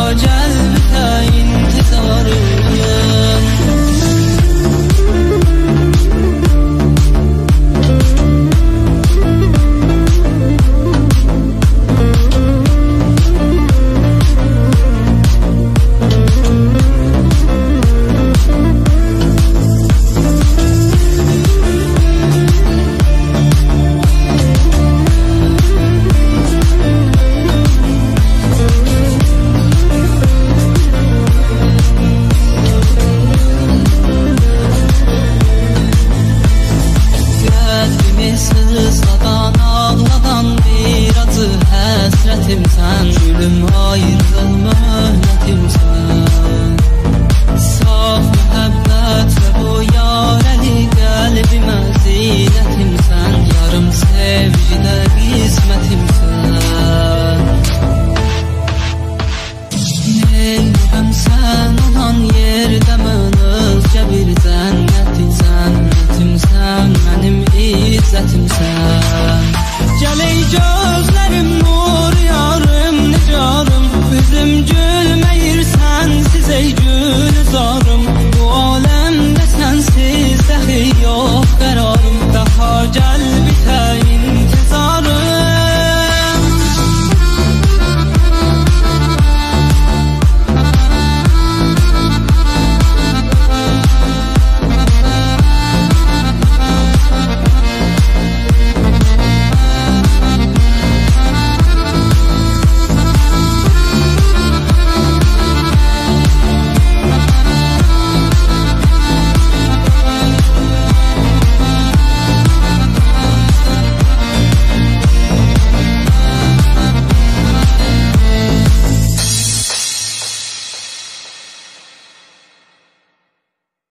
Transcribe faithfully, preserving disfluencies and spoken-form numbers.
gel bite intizarım. Sızladan ağladan bir acı həsrətimsən, gülüm ayrılma möhnətimsən. Saf məhəbbət və bu yarəli qəlbimə zinətimsən, yarım sevgidə qismətimsən. Elbəm sən olan yerdə mən özgə bir cənnəti cənnətimsən, mənim izzətimsən.